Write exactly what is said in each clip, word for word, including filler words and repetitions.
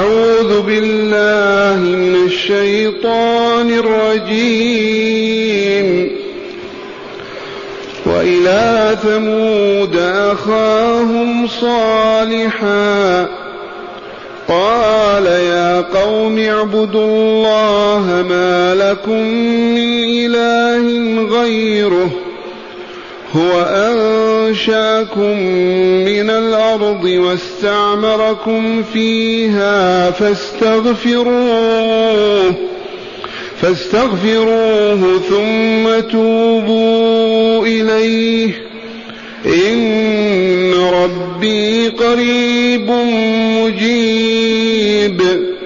أعوذ بالله من الشيطان الرجيم. وإلى ثمود أخاهم صالحا قال يا قوم اعبدوا الله ما لكم من إله غيره هو أنشأكم من الأرض واستعمركم فيها فاستغفروه فاستغفروه ثم توبوا إليه إن ربي قريب مجيب.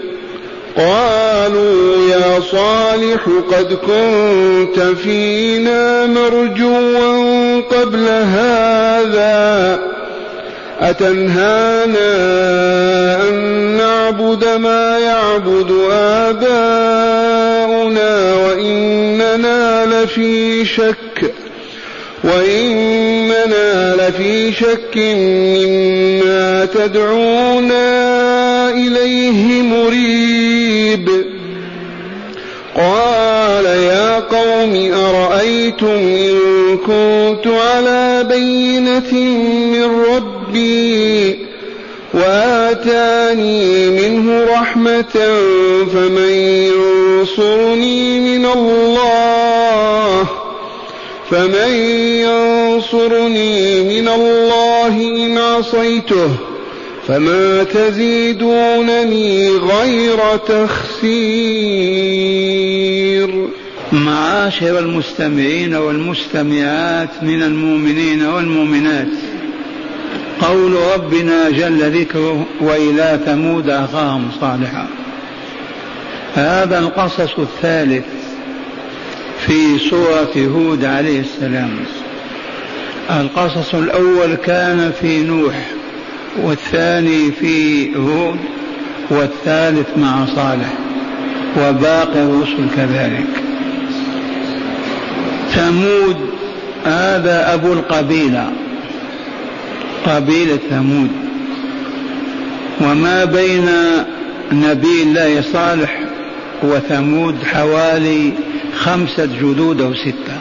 قالوا يا صالح قد كنت فينا مرجوا قبل هذا أتنهانا أن نعبد ما يعبد آباؤنا وإننا لفي شك وإننا لفي شك مما تدعونا إليه مريب. قال يا قوم أرأيتم إن كنت على بينة من ربي وآتاني منه رحمة فمن ينصرني من الله فمن ينصرني من الله إن عصيته فما تزيدونني غير تخسير. معاشر المستمعين والمستمعات من المؤمنين والمؤمنات، قول ربنا جل ذكره وإلى ثمود أخاهم صالحا، هذا القصص الثالث في سورة هود عليه السلام. القصص الأول كان في نوح، والثاني في هود، والثالث مع صالح، وباقي الرسل كذلك. ثمود هذا أبو القبيلة، قبيلة ثمود، وما بين نبي الله صالح وثمود حوالي خمسة جدود أو ستة.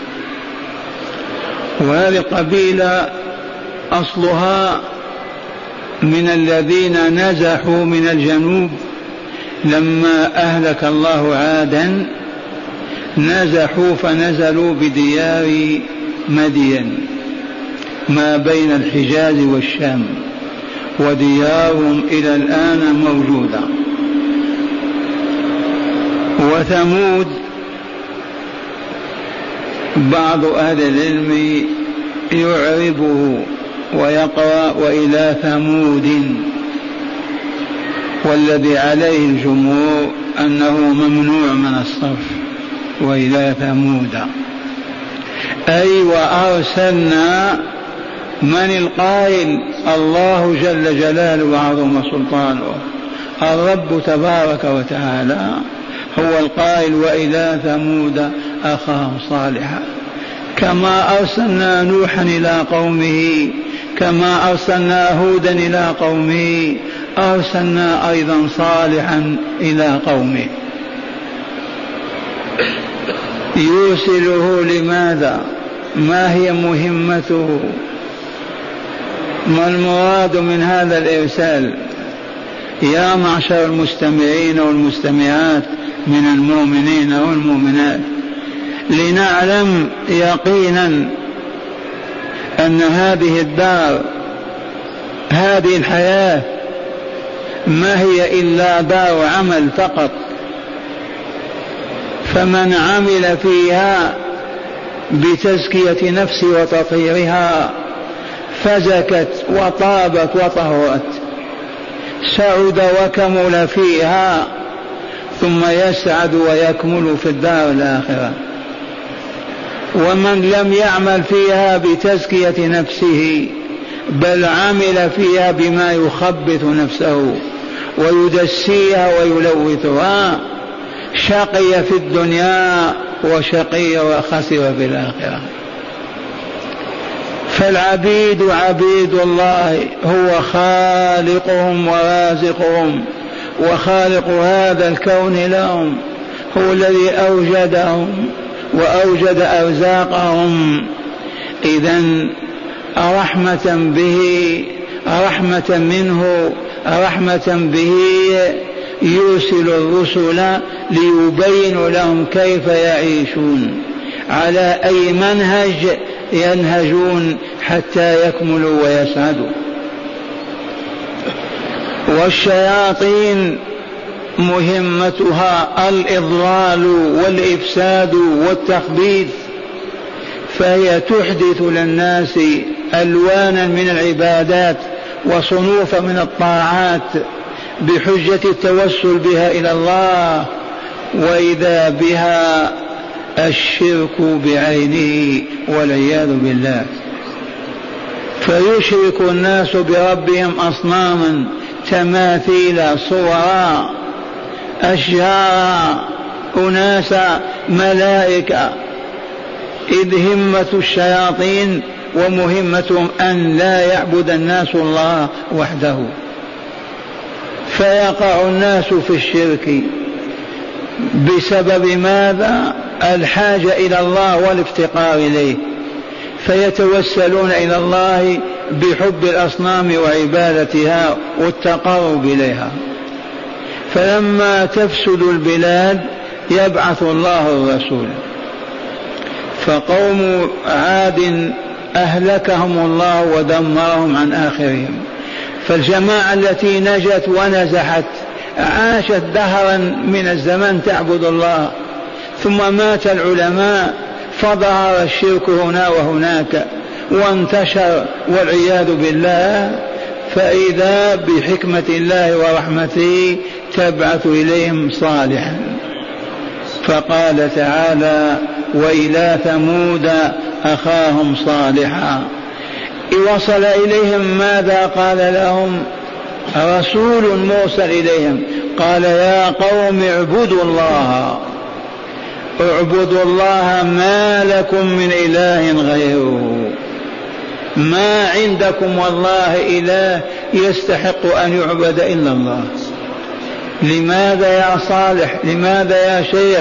وهذه القبيلة أصلها من الذين نزحوا من الجنوب لما أهلك الله عادا، نزحوا فنزلوا بديار مدين ما بين الحجاز والشام، وديارهم إلى الآن موجودة. وثمود بعض أهل العلم يعربه ويقرأ وإلى ثمود، والذي عليه الجمهور أنه ممنوع من الصرف، وإلى ثمود أي وأرسلنا. من القائل؟ الله جل جلاله وعظم سلطانه، الرب تبارك وتعالى هو القائل وإلى ثمود أخاهم صالحا، كما أرسلنا نوحا إلى قومه، كما أرسلنا هودا إلى قومه، أرسلنا أيضا صالحا إلى قومه. يرسله لماذا؟ ما هي مهمته؟ ما المراد من هذا الإرسال؟ يا معشر المستمعين والمستمعات من المؤمنين والمؤمنات، لنعلم يقينا أن هذه الدار، هذه الحياة ما هي إلا دار عمل فقط، فمن عمل فيها بتزكية نفسه وتطهيرها فزكت وطابت وطهرت، سعد وكمل فيها، ثم يسعد ويكمل في الدار الآخرة. ومن لم يعمل فيها بتزكية نفسه بل عمل فيها بما يخبث نفسه ويدسيها ويلوثها شقي في الدنيا وشقي وخسر في الآخرة. فالعبيد عبيد الله، هو خالقهم ورازقهم وخالق هذا الكون لهم، هو الذي أوجدهم وأوجد أرزاقهم. إذن رحمة به، رحمة منه، رحمة به يرسل الرسل ليبين لهم كيف يعيشون، على أي منهج ينهجون حتى يكملوا ويسعدوا. والشياطين مهمتها الإضلال والإفساد والتخبيث، فهي تحدث للناس ألوانا من العبادات وصنوفا من الطاعات بحجة التوسل بها إلى الله، وإذا بها الشرك بعينه والعياذ بالله. فيشرك الناس بربهم أصناما، تماثيل، صورا، أشجارا، أناسا، ملائكة، إذ همة الشياطين ومهمتهم أن لا يعبد الناس الله وحده. فيقع الناس في الشرك بسبب ماذا؟ الحاجة إلى الله والافتقار إليه، فيتوسلون إلى الله بحب الأصنام وعبادتها والتقرب إليها. فلما تفسد البلاد يبعث الله الرسول. فقوم عاد أهلكهم الله ودمرهم عن آخرهم. فالجماعة التي نجت ونزحت عاشت دهرا من الزمن تعبد الله، ثم مات العلماء فظهر الشرك هنا وهناك وانتشر والعياذ بالله. فإذا بحكمة الله ورحمته تبعث إليهم صالحا. فقال تعالى: وإلى ثمود أخاهم صالحا. وصل إليهم ماذا قال لهم؟ رسول مرسل إليهم قال: يا قوم اعبدوا الله، اعبدوا الله ما لكم من إله غيره، ما عندكم والله إله يستحق أن يعبد إلا الله. لماذا يا صالح؟ لماذا يا شيخ؟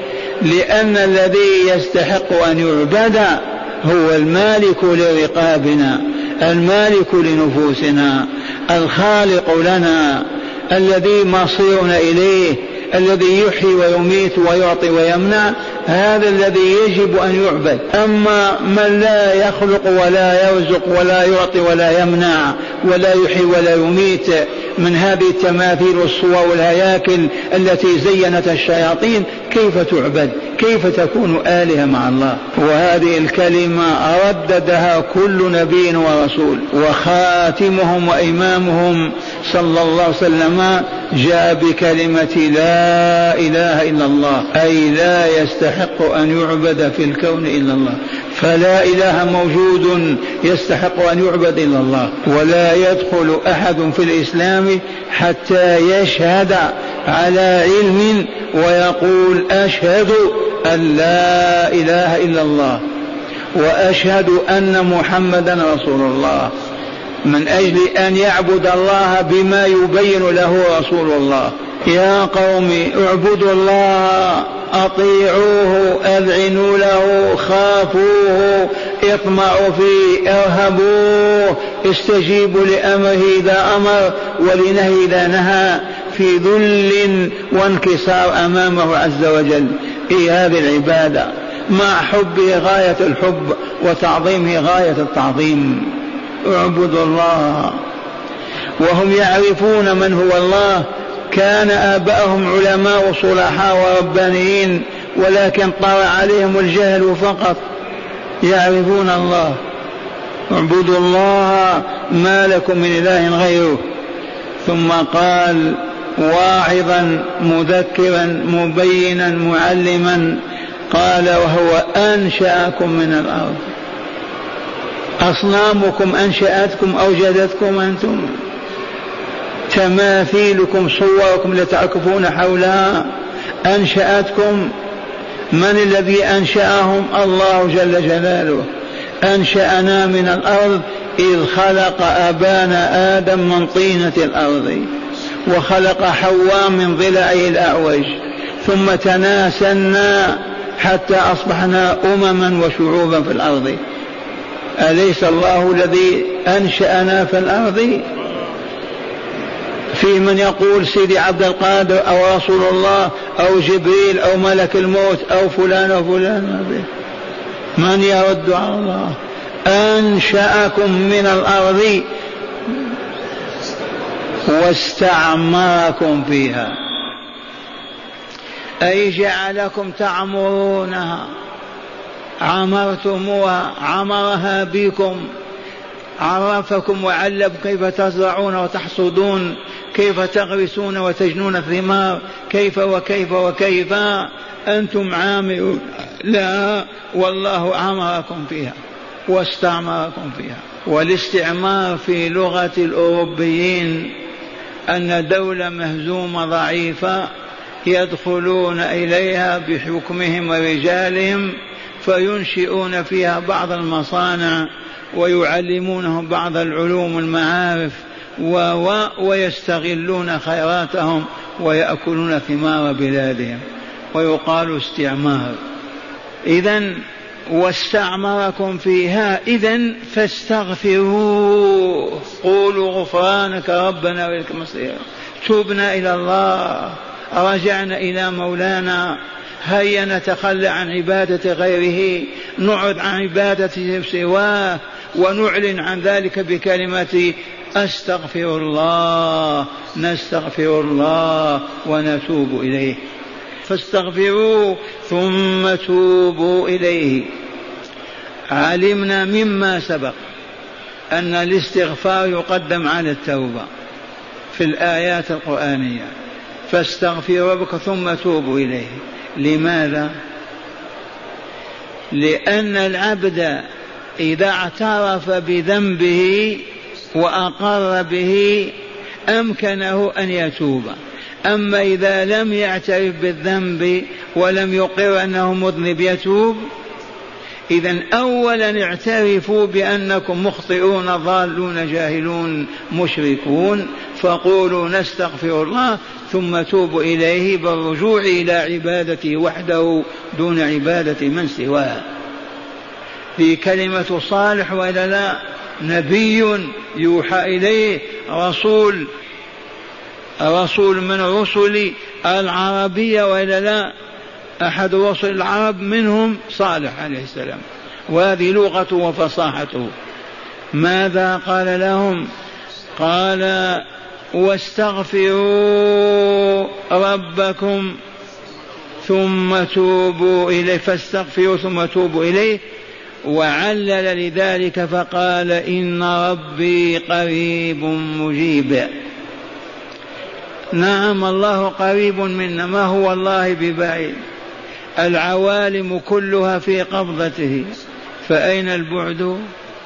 لأن الذي يستحق أن يعبد هو المالك لرقابنا، المالك لنفوسنا، الخالق لنا، الذي مصيرنا إليه، الذي يحيي ويميت ويعطي ويمنع، هذا الذي يجب أن يعبد. أما من لا يخلق ولا يرزق ولا يعطي ولا يمنع ولا يحيي ولا يميت من هذه التماثيل والصور والهياكل التي زينت الشياطين، كيف تعبد؟ كيف تكون آلهة مع الله؟ وهذه الكلمة رددها كل نبي ورسول، وخاتمهم وإمامهم صلى الله عليه وسلم جاء بكلمة لا إله إلا الله، أي لا يستحق أن يعبد في الكون إلا الله. فلا إله موجود يستحق أن يعبد إلا الله، ولا يدخل أحد في الإسلام حتى يشهد على علم ويقول: أشهد أن لا إله إلا الله وأشهد أن محمدا رسول الله، من أجل أن يعبد الله بما يبين له رسول الله. يا قوم اعبدوا الله، أطيعوه، أذعنوا له، خافوه، اطمعوا فيه، ارهبوه، استجيبوا لأمره إذا أمر ولنهي إذا نهى، في ذل وانكسار أمامه عز وجل. إيه هذه العبادة مع حبه غاية الحب وتعظيمه غاية التعظيم. اعبدوا الله. وهم يعرفون من هو الله. كان آباءهم علماء وصلحاء وربانيين، ولكن طرأ عليهم الجهل فقط. يعرفون الله. اعبدوا الله ما لكم من إله غيره. ثم قال واعظا مذكرا مبينا معلما، قال: وهو أنشأكم من الأرض. أصنامكم أنشأتكم، أوجدتكم أنتم، تماثيلكم صوركم لتعكفون حولها أنشأتكم. من الذي أنشأهم؟ الله جل جلاله. أنشأنا من الأرض إذ خلق أبانا آدم من طينة الأرض وخلق حواء من ضلعه الأعوج، ثم تناسلنا حتى أصبحنا أمما وشعوبا في الأرض. أليس الله الذي أنشأنا في الأرض؟ في من يقول سيدي عبد القادر أو رسول الله أو جبريل أو ملك الموت أو فلان أو فلان، من يرد على الله؟ أنشأكم من الأرض واستعمركم فيها، أي جعلكم تعمرونها، عمرتموها، عمرها بكم، عرفكم وعلمكم كيف تزرعون وتحصدون، كيف تغرسون وتجنون الثمار، كيف وكيف وكيف أنتم عاملون. لا، والله عمركم فيها واستعمركم فيها. والاستعمار في لغة الأوروبيين أن دولة مهزومة ضعيفة يدخلون إليها بحكمهم ورجالهم فينشئون فيها بعض المصانع ويعلمونهم بعض العلوم والمعارف و... ويستغلون خيراتهم ويأكلون ثمار بلادهم، ويقال استعمار. إذن واستعمركم فيها، إذن فاستغفروا، قولوا غفرانك ربنا وإليك المصير، تبنا إلى الله، رجعنا إلى مولانا، هيا نتخلى عن عبادة غيره، نعد عن عبادة سواه، ونعلن عن ذلك بكلمة أستغفر الله، نستغفر الله ونتوب إليه. فاستغفروا ثم توبوا إليه. علمنا مما سبق أن الاستغفار يقدم على التوبة في الآيات القرآنية. فاستغفروا ربك ثم توبوا إليه. لماذا؟ لأن العبد إذا اعترف بذنبه وأقر به أمكنه أن يتوب. أما إذا لم يعترف بالذنب ولم يقر أنه مذنب يتوب. إذن أولا اعترفوا بأنكم مخطئون ضالون جاهلون مشركون، فقولوا نستغفر الله ثم توبوا إليه بالرجوع إلى عبادته وحده دون عبادة من سواه. في كلمة صالح وإلا لا؟ نبي يوحى إليه، رسول رسول من رسل العربية وإلا لا؟ أحد رسل العرب منهم صالح عليه السلام، وهذه لغته وفصاحته. ماذا قال لهم؟ قال واستغفروا ربكم ثم توبوا إليه، فاستغفروا ثم توبوا إليه. وعلل لذلك فقال إن ربي قريب مجيب. نعم الله قريب منا، ما هو الله ببعيد، العوالم كلها في قبضته، فأين البعد؟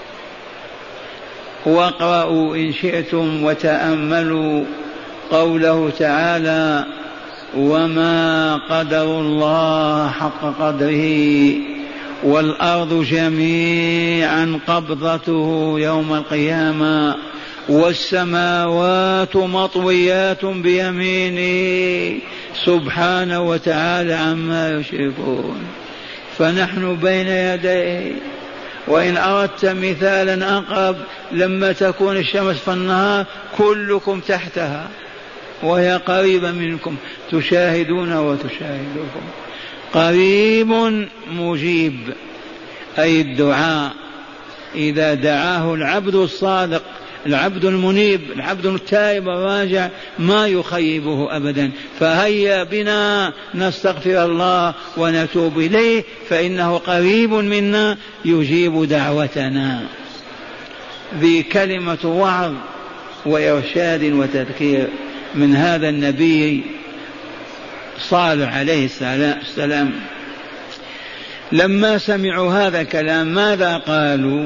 واقرأوا إن شئتم وتأملوا قوله تعالى وما قدروا الله حق قدره والأرض جميعا قبضته يوم القيامة والسماوات مطويات بيمينه سبحانه وتعالى عما يشركون. فنحن بين يديه. وإن أردت مثالا أقرب، لما تكون الشمس في النهار كلكم تحتها وهي قريبة منكم، تشاهدون وتشاهدكم. قريب مجيب، أي الدعاء إذا دعاه العبد الصادق، العبد المنيب، العبد التائب الراجع، ما يخيبه أبدا. فهيا بنا نستغفر الله ونتوب إليه، فإنه قريب منا يجيب دعوتنا. ذي كلمة وعظ وإرشاد وتذكير من هذا النبي صالح عليه السلام. لما سمعوا هذا الكلام ماذا قالوا؟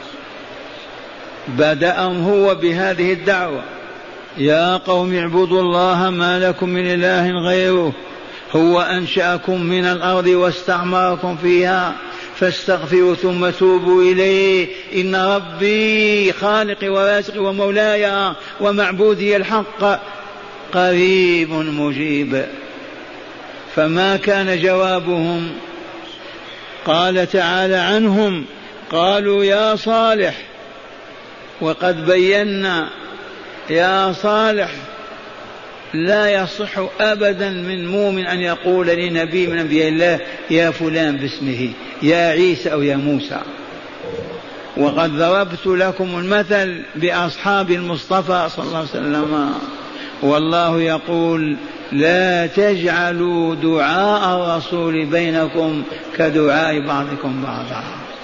بدأهم هو بهذه الدعوة: يا قوم اعبدوا الله ما لكم من إله غيره، هو أنشأكم من الأرض واستعمركم فيها، فاستغفروا ثم توبوا إليه، إن ربي خالقي ورازقي ومولاي ومعبودي الحق قريب مجيب. فما كان جوابهم؟ قال تعالى عنهم: قالوا يا صالح، وقد بينا يا صالح لا يصح أبدا من مؤمن أن يقول لنبي من أنبياء الله يا فلان باسمه، يا عيسى أو يا موسى. وقد ضربت لكم المثل بأصحاب المصطفى صلى الله عليه وسلم، والله يقول: لا تجعلوا دعاء الرسول بينكم كدعاء بعضكم بعضا.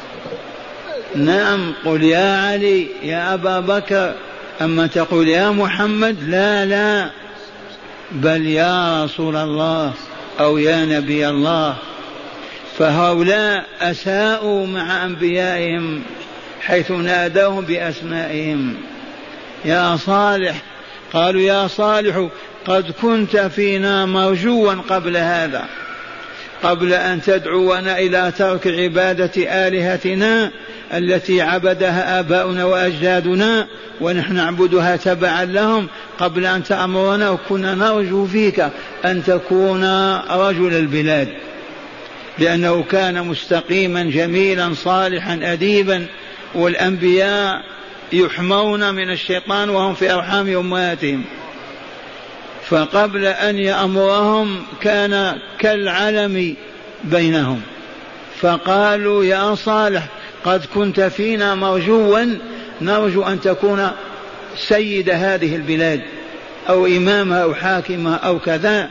نعم، قل يا علي يا أبا بكر، أما تقول يا محمد لا لا، بل يا رسول الله أو يا نبي الله. فهؤلاء أساءوا مع أنبيائهم حيث نادوهم بأسمائهم. يا صالح، قالوا يا صالح قد كنت فينا مرجوا قبل هذا، قبل أن تدعونا إلى ترك عبادة آلهتنا التي عبدها آباؤنا وأجدادنا ونحن نعبدها تبعا لهم، قبل أن تأمرنا، وكنا نرجو فيك أن تكون رجل البلاد، لأنه كان مستقيما جميلا صالحا أديبا، والأنبياء يحمون من الشيطان وهم في أرحام أمهاتهم. فقبل أن يأمرهم كان كالعلم بينهم. فقالوا يا صالح قد كنت فينا مرجوا، نرجو أن تكون سيد هذه البلاد أو إمامها أو حاكمها أو كذا،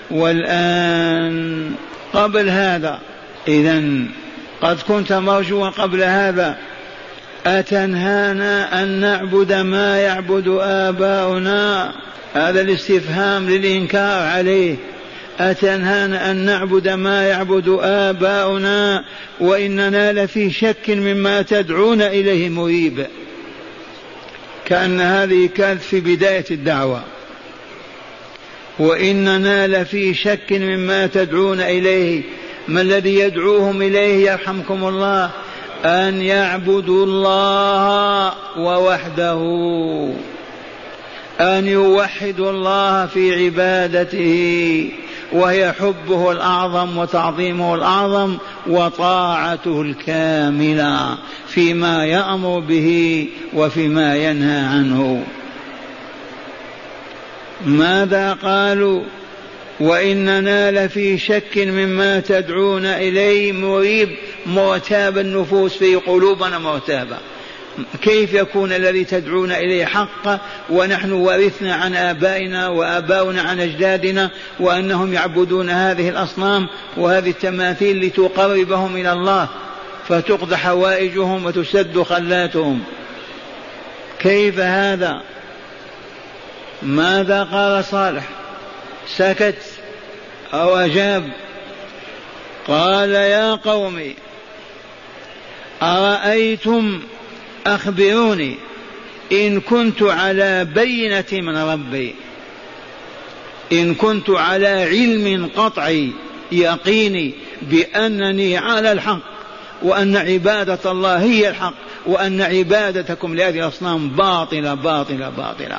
والآن قبل هذا، إذن قد كنت مرجوا قبل هذا، أتنهانا أن نعبد ما يعبد آباؤنا؟ هذا الاستفهام للإنكار عليه. أتنهانا أن نعبد ما يعبد آباؤنا وإننا لفي شك مما تدعون إليه مريب. كأن هذه كانت في بداية الدعوة. وإننا لفي شك مما تدعون إليه. ما الذي يدعوهم إليه يرحمكم الله؟ أن يعبدوا الله ووحده، أن يوحدوا الله في عبادته، وهي حبه الأعظم وتعظيمه الأعظم وطاعته الكاملة فيما يأمر به وفيما ينهى عنه. ماذا قالوا؟ وإننا لفي شك مما تدعون إليه مريب، مرتاب النفوس في قلوبنا مرتابة. كيف يكون الذي تدعون إليه حق ونحن ورثنا عن آبائنا وآباؤنا عن أجدادنا وأنهم يعبدون هذه الأصنام وهذه التماثيل لتقربهم إلى الله فتقضى حوائجهم وتسد خلاتهم؟ كيف هذا؟ ماذا قال صالح؟ سكت أو أجاب؟ قال يا قوم أرأيتم، أخبروني إن كنت على بينة من ربي، إن كنت على علم قطعي يقيني بأنني على الحق وأن عبادة الله هي الحق وأن عبادتكم لهذه الأصنام باطلة باطلة باطلة،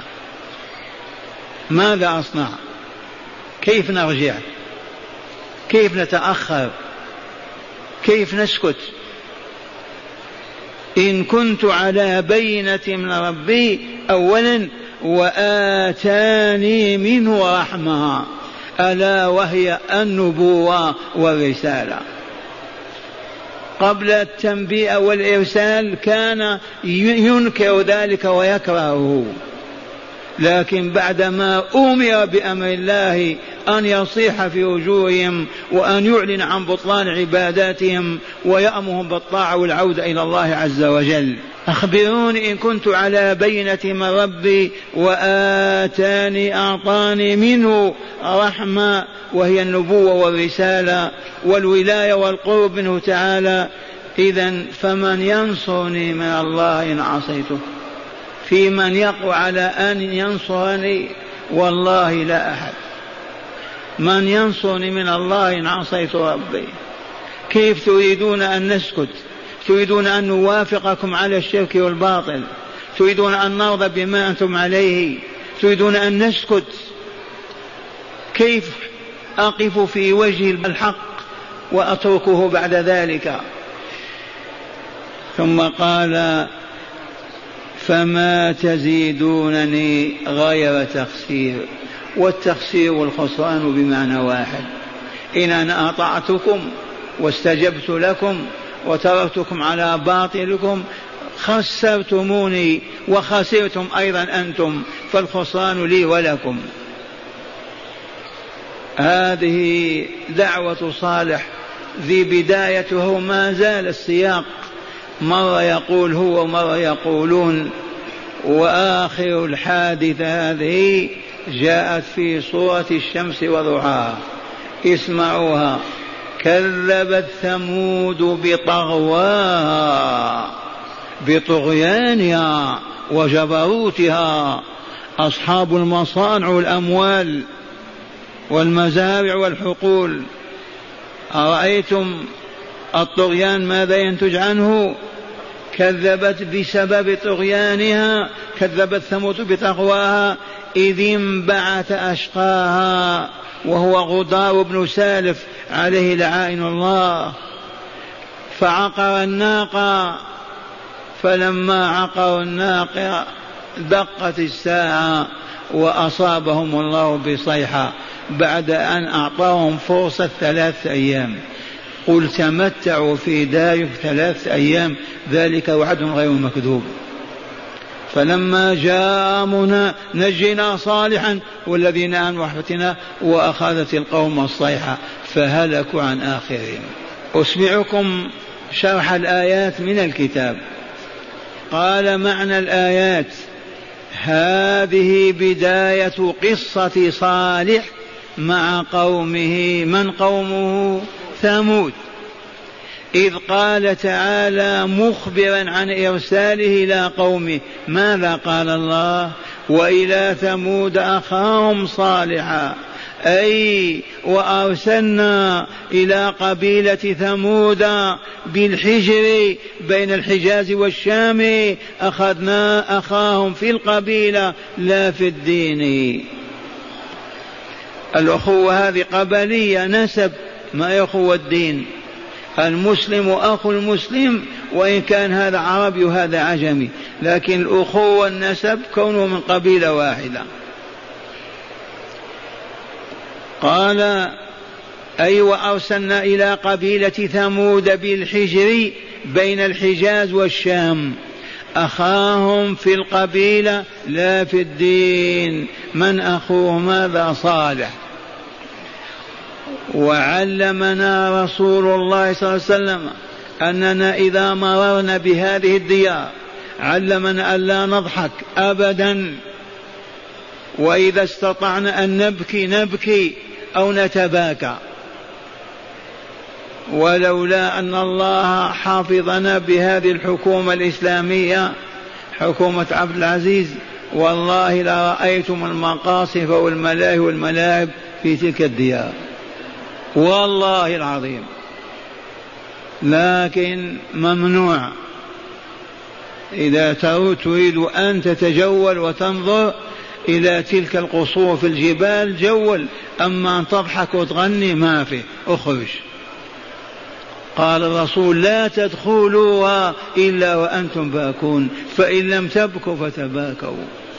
ماذا أصنع؟ كيف نرجع؟ كيف نتأخر؟ كيف نسكت؟ إن كنت على بينة من ربي أولا وآتاني منه رحمة، ألا وهي النبوة والرسالة. قبل التنبيه والإرسال كان ينكر ذلك ويكرهه، لكن بعدما أمر بأمر الله أن يصيح في وجوههم وأن يعلن عن بطلان عباداتهم ويأمرهم بالطاعة والعودة إلى الله عز وجل. أخبروني إن كنت على بينة من ربي وآتاني أعطاني منه رحمة وهي النبوة والرسالة والولاية والقرب منه تعالى، إذن فمن ينصرني من الله إن عصيته؟ في من يقوى على أن ينصرني؟ والله لا أحد. من ينصرني من الله إن عصيت ربي؟ كيف تريدون أن نسكت؟ تريدون أن نوافقكم على الشرك والباطل؟ تريدون أن نرضى بما أنتم عليه؟ تريدون أن نسكت؟ كيف أقف في وجه الحق وأتركه بعد ذلك؟ ثم قال فما تزيدونني غير تخسير. والتخسير والخسران بمعنى واحد. إن أنا أطعتكم واستجبت لكم وتركتكم على باطلكم خسرتموني وخسرتم أيضا أنتم، فالخسران لي ولكم. هذه دعوة صالح ذي بدايته ما زال السياق، مرة يقول هو ومرة يقولون. وآخر الحادثة هذه جاءت في سورة الشمس وضحاها، اسمعوها. كذبت ثمود بطغواها بطغيانها وجبروتها، أصحاب المصانع والأموال والمزارع والحقول. أرأيتم الطغيان ماذا ينتج عنه؟ كذبت بسبب طغيانها، كذبت ثمود بتقواها إذ انبعث أشقاها وهو غدار بن سالف عليه لعائن الله، فعقر الناقة. فلما عقروا الناقة دقت الساعة وأصابهم الله بصيحة بعد أن أعطاهم فرصة ثلاث أيام. قل تمتعوا في داركم ثلاث أيام ذلك وعد غير مكذوب. فلما جاء أمرنا نجينا صالحا والذين آمنوا برحمتنا وأخذت القوم الصيحة فهلكوا عن آخرهم. أسمعكم شرح الآيات من الكتاب. قال معنى الآيات: هذه بداية قصة صالح مع قومه. من قومه؟ ثمود. إذ قال تعالى مخبرا عن إرساله إلى قومه، ماذا قال الله؟ وإلى ثمود أخاهم صالحا، أي وأرسلنا إلى قبيلة ثمود بالحجر بين الحجاز والشام، أخذنا أخاهم في القبيلة لا في الدين. الأخوة هذه قبلية نسب، ما أخوة الدين. المسلم أخو المسلم وإن كان هذا عربي وهذا عجمي، لكن الأخوة النسب كونه من قبيلة واحدة. قال أي وأرسلنا إلى قبيلة ثمود بالحجر بين الحجاز والشام، أخاهم في القبيلة لا في الدين. من أخوه؟ ماذا؟ صالح. وعلمنا رسول الله صلى الله عليه وسلم أننا إذا مررنا بهذه الديار علمنا ألا نضحك أبدا، وإذا استطعنا أن نبكي نبكي أو نتباكى. ولولا أن الله حافظنا بهذه الحكومة الإسلامية حكومة عبد العزيز والله لرأيتم المقاصف والملاهي والملاعب في تلك الديار والله العظيم، لكن ممنوع. إذا تريد أن تتجول وتنظر إلى تلك القصور في الجبال جول، أما أن تضحك وتغني ما في، اخرج. قال الرسول لا تدخلوها إلا وأنتم باكون، فإن لم تبكوا فتباكوا.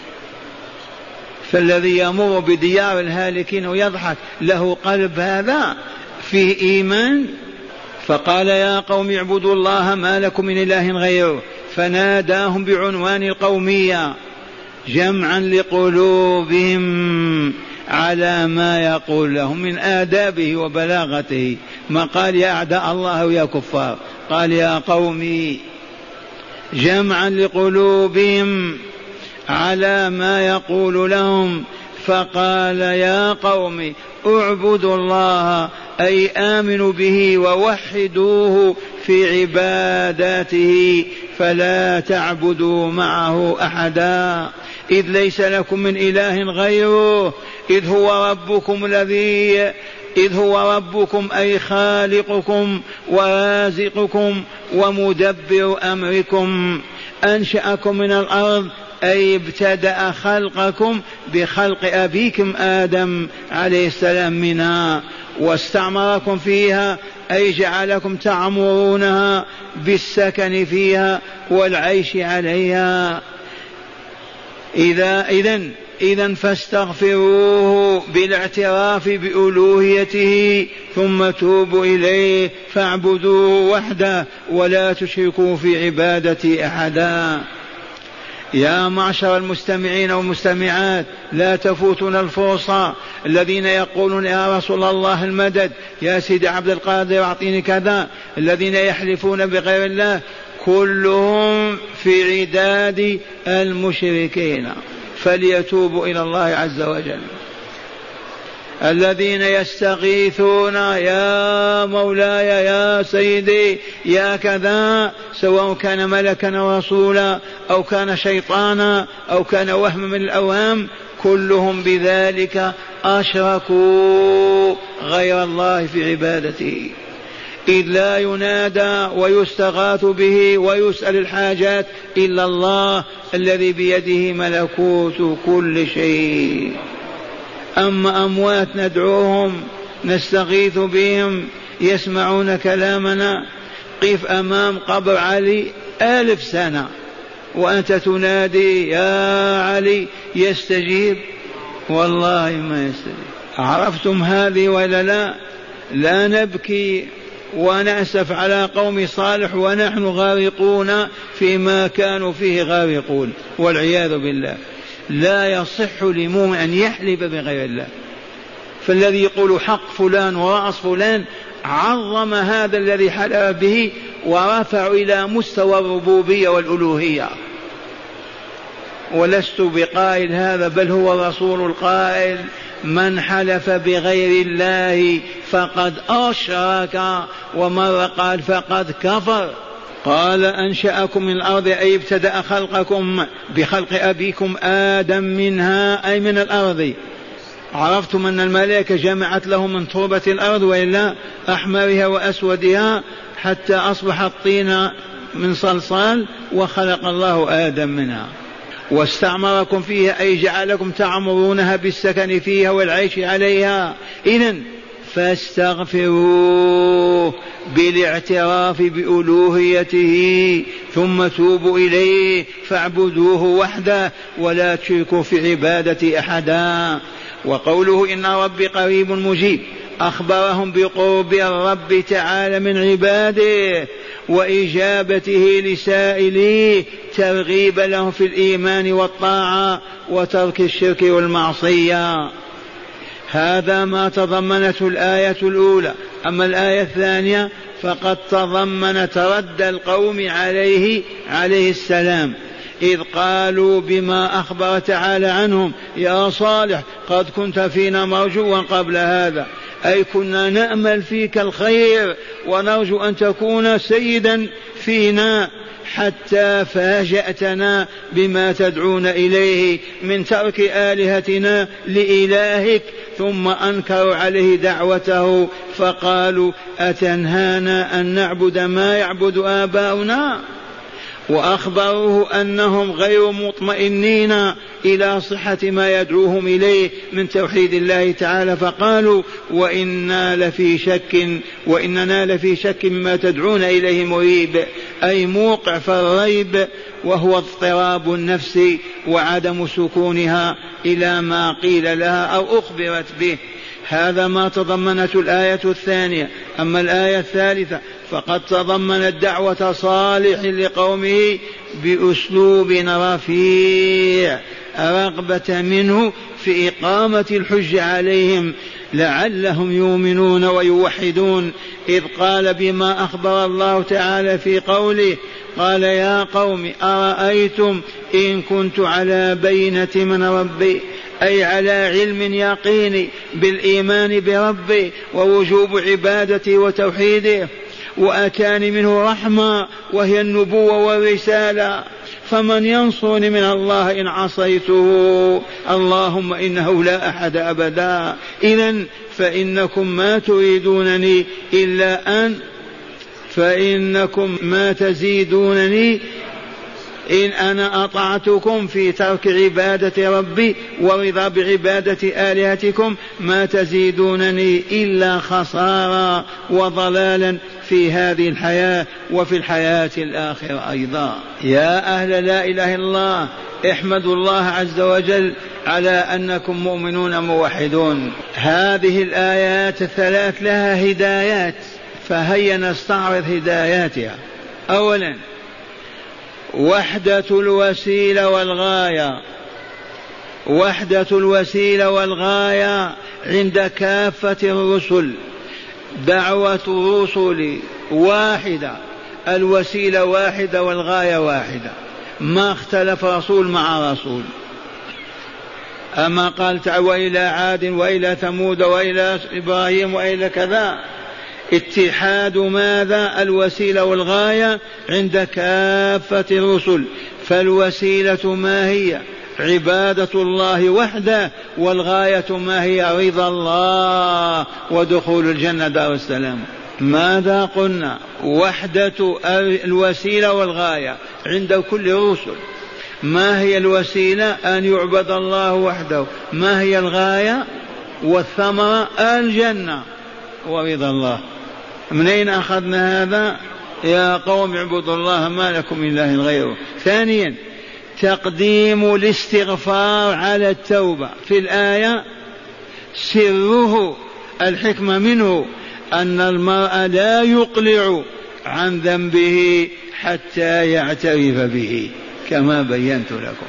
فالذي يمر بديار الهالكين ويضحك له قلب هذا فيه إيمان؟ فقال يا قوم اعبدوا الله ما لكم من إله غيره، فناداهم بعنوان القومية جمعا لقلوبهم على ما يقول لهم من آدابه وبلاغته. ما قال يا أعداء الله ويا كفار، قال يا قومي، جمعا لقلوبهم على ما يقول لهم. فقال يا قوم اعبدوا الله، أي آمنوا به ووحدوه في عباداته، فلا تعبدوا معه أحدا، إذ ليس لكم من إله غيره، إذ هو ربكم الذي إذ هو ربكم أي خالقكم ورازقكم ومدبر أمركم، أنشأكم من الأرض أي ابتدأ خلقكم بخلق أبيكم آدم عليه السلام منها، واستعمركم فيها أي جعلكم تعمرونها بالسكن فيها والعيش عليها. إذا إذن إذن فاستغفروه بالاعتراف بألوهيته ثم توبوا إليه فاعبدوه وحده ولا تشركوا في عبادة أحدا. يا معشر المستمعين والمستمعات، لا تفوتنا الفرصة. الذين يقولون يا رسول الله المدد، يا سيدي عبد القادر أعطيني كذا، الذين يحلفون بغير الله، كلهم في عداد المشركين، فليتوبوا إلى الله عز وجل. الذين يستغيثون يا مولاي يا سيدي يا كذا، سواء كان ملكا أو رسولا أو كان شيطانا أو كان وهم من الأوهام، كلهم بذلك أشركوا غير الله في عبادته، إذ لا ينادى ويستغاث به ويسأل الحاجات إلا الله الذي بيده ملكوت كل شيء. أما أموات ندعوهم نستغيث بهم يسمعون كلامنا. قف أمام قبر علي ألف سنة وأنت تنادي يا علي، يستجيب؟ والله ما يستجيب. عرفتم هذه ولا لا؟ لا نبكي ونأسف على قوم صالح ونحن غارقون فيما كانوا فيه غارقون والعياذ بالله. لا يصح لمؤمن أن يحلف بغير الله. فالذي يقول حق فلان ورأس فلان عظم هذا الذي حلف به ورفع إلى مستوى الربوبية والألوهية. ولست بقائل هذا، بل هو الرسول القائل: من حلف بغير الله فقد أشرك، ومن قال فقد كفر. قال أنشأكم من الأرض أي ابتدأ خلقكم بخلق أبيكم آدم منها أي من الأرض. عرفتم أن الملائكة جمعت لهم من تربة الأرض وإلا أحمرها وأسودها حتى أصبح الطين من صلصال، وخلق الله آدم منها. واستعمركم فيها أي جعلكم تعمرونها بالسكن فيها والعيش عليها. إذن فاستغفروه بالاعتراف بألوهيته ثم توبوا إليه فاعبدوه وحده ولا تشركوا في عبادة أحدا. وقوله إن ربي قريب مجيب أخبرهم بقرب الرب تعالى من عباده وإجابته لسائليه ترغيب لهم في الإيمان والطاعة وترك الشرك والمعصية. هذا ما تضمنته الآية الأولى. أما الآية الثانية فقد تضمنت رد القوم عليه عليه السلام، إذ قالوا بما أخبر تعالى عنهم: يا صالح قد كنت فينا مرجوا قبل هذا، أي كنا نأمل فيك الخير ونرجو أن تكون سيدا فينا، حتى فاجأتنا بما تدعون إليه من ترك آلهتنا لإلهك. ثم أنكروا عليه دعوته فقالوا: أتنهانا أن نعبد ما يعبد آباؤنا؟ وأخبروه أنهم غير مطمئنين إلى صحة ما يدعوهم إليه من توحيد الله تعالى، فقالوا: وإنا لفي شك وإننا لفي شك مما تدعون إليه مريب، أي موقع في الريب، وهو اضطراب النفس وعدم سكونها إلى ما قيل لها أو أخبرت به. هذا ما تضمنته الآية الثانية. أما الآية الثالثة فقد تضمنت دعوة صالح لقومه بأسلوب رفيع، رغبة منه في إقامة الحج عليهم لعلهم يؤمنون ويوحدون، إذ قال بما أخبر الله تعالى في قوله: قال يا قوم أرأيتم إن كنت على بينة من ربي، أي على علم يقيني بالإيمان بربي ووجوب عبادته وتوحيده، وأتاني منه رحمة وهي النبوة والرسالة، فمن ينصرني من الله إن عصيته؟ اللهم إنه لا أحد أبدا. إذن فإنكم ما تريدونني إلا أن فإنكم ما تزيدونني إن أنا أطعتكم في ترك عبادة ربي ورضا بعبادة آلهتكم ما تزيدونني إلا خسارا وضلالا في هذه الحياة وفي الحياة الآخرة أيضا. يا أهل لا إله إلا الله احمدوا الله عز وجل على أنكم مؤمنون موحدون. هذه الآيات الثلاث لها هدايات، فهيا نستعرض هداياتها. أولا وحدة الوسيلة والغاية. وحدة الوسيلة والغاية عند كافة الرسل، دعوة الرسل واحدة، الوسيلة واحدة والغاية واحدة، ما اختلف رسول مع رسول. أما قال تعالى وإلى عاد وإلى ثمود وإلى إبراهيم وإلى كذا، اتحاد ماذا؟ الوسيلة والغاية عند كافة الرسل. فالوسيلة ما هي؟ عبادة الله وحده، والغاية ما هي؟ رضا الله ودخول الجنة دار السلام. ماذا قلنا؟ وحدة الوسيلة والغاية عند كل الرسل. ما هي الوسيلة؟ أن يعبد الله وحده. ما هي الغاية والثمرة؟ الجنة ورضا الله. من أين أخذنا هذا؟ يا قوم اعبدوا الله ما لكم من إله غيره. ثانيا تقديم الاستغفار على التوبة. في الآية سره الحكمة منه أن المرء لا يقلع عن ذنبه حتى يعترف به كما بينت لكم.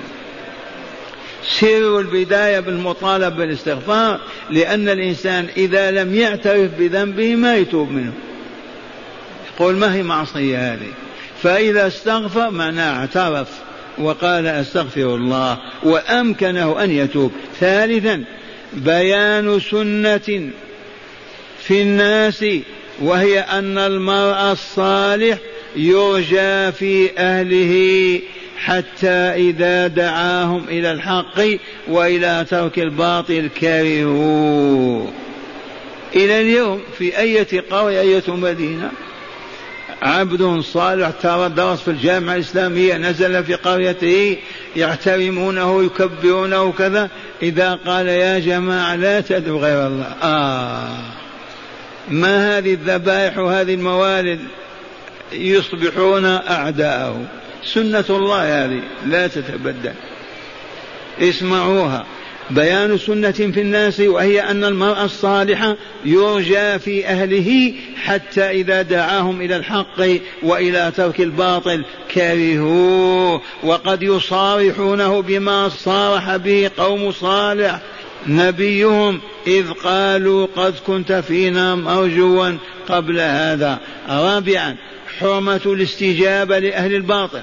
سر البداية بالمطالبة بالاستغفار، لأن الإنسان إذا لم يعترف بذنبه ما يتوب منه، يقول ما هي معصية هذه، فإذا استغفر معناه اعترف وقال أستغفر الله وأمكنه أن يتوب. ثالثا بيان سنة في الناس، وهي أن المرء الصالح يرجى في أهله حتى إذا دعاهم إلى الحق وإلى ترك الباطل كرهوا. إلى اليوم في أية قرية أية مدينة عبد صالح ترى درس في الجامعة الإسلامية نزل في قريته يحترمونه يكبرونه كذا، إذا قال يا جماعة لا تدعوا غير الله، آه ما هذه الذبائح وهذه الموالد؟ يصبحون أعداءه. سنة الله هذه لا تتبدل. اسمعوها. بيان سنة في الناس، وهي أن المرء الصالح يرجى في أهله حتى إذا دعاهم إلى الحق وإلى ترك الباطل كرهوه. وقد يصارحونه بما صارح به قوم صالح نبيهم إذ قالوا قد كنت فينا مرجوا قبل هذا. رابعا حرمة الاستجابة لأهل الباطل.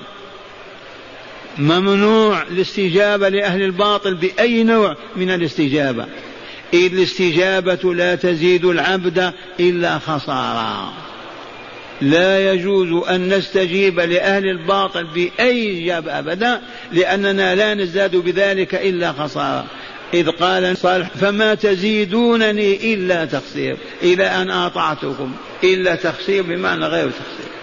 ممنوع الاستجابة لأهل الباطل بأي نوع من الاستجابة، إذ الاستجابة لا تزيد العبد إلا خسارة. لا يجوز أن نستجيب لأهل الباطل بأي إجابة أبدا، لأننا لا نزداد بذلك إلا خسارة. إذ قال صالح فما تزيدونني إلا تخسير، إلى أن أطعتكم، إلا تخسير بمعنى غير تخسير.